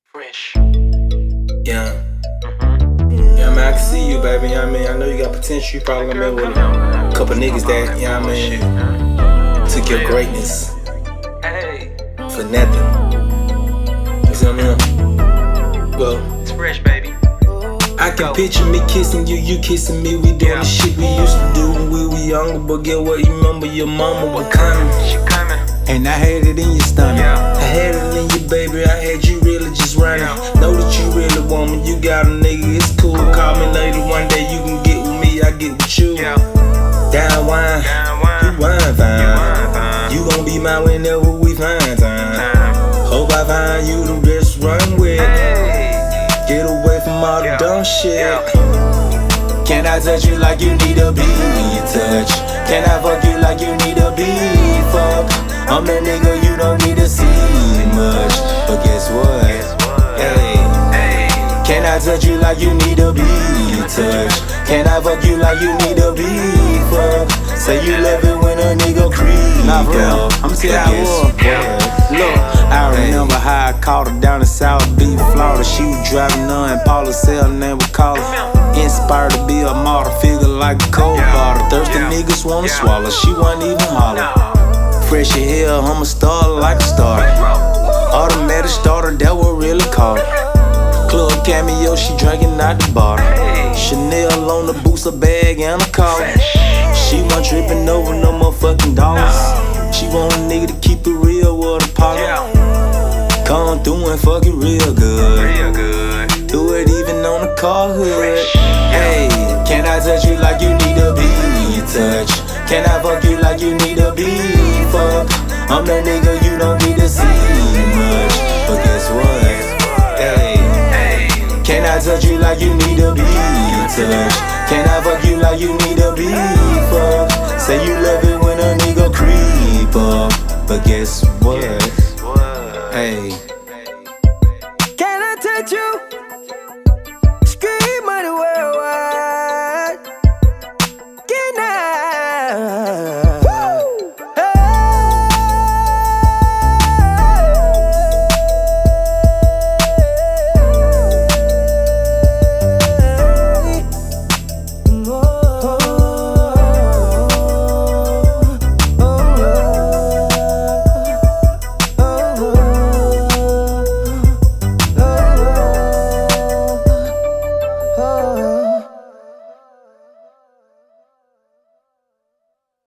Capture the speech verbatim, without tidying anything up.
Fresh. Yeah. Mm-hmm. Yeah, man, I can see you, baby. You know what I mean? I know you got potential. You probably gonna be with a couple niggas that, you know what I mean, took your greatness Hey, for nothing. You see what I mean? Well, it's Fresh, baby. I can picture me kissing you, you kissing me. We doing Yeah. the shit we used to do when we were younger. But get what? You remember your mama was coming, She coming. and I had it in your stomach. Yeah. I had it in your baby. I had you really just running. Yeah. Know that you really want me. You got a nigga, it's cool. Call me later one day. You can get with me. I get with you. Yeah. Down wine, Down wine. you wine You fine. wine fine. You gon' be mine whenever we find time. Time. Hope I find you the best run with. Hey. Get away from all the Yeah. dumb shit. Yeah. Can I touch you like you need to be touched? Can I fuck you like you need to be fucked? I'm that nigga you don't need to see much. But guess what? Guess what? Hey. Hey. Can I touch you like you need to be touched? Can I fuck you like you need to be fucked? Say you love it when a nigga creep. Nah, for real. out. I'ma say But that guess was. what? Look, I remember how I caught her down in South Beach, Florida. She was driving her and Paula said her name was Carla. Inspired to be a model figure like a cold Yeah. bottle. Thirsty Yeah. niggas wanna Yeah. swallow. She wasn't even holler. No. Fresh as hell, I'm a star like a star. Automatic starter, that what really called her. Club cameo, she drinking out the bottle. Hey. Chanel on the boots, a bag and a collar. She wasn't tripping over no motherfucking dollars. She want a nigga to keep it real with a partner. Yeah. Come through and fuck it real good. Real good. Do it even on the car hood. Fresh. Hey, can I touch you like you need to be touched? Can I fuck you like you need to be fucked? I'm that nigga you don't need to see much. But guess what? Hey, Hey. can I touch you like you need to be touched? Can I fuck you like you need to be fucked? Say you love it when a nigga creep up. But guess what?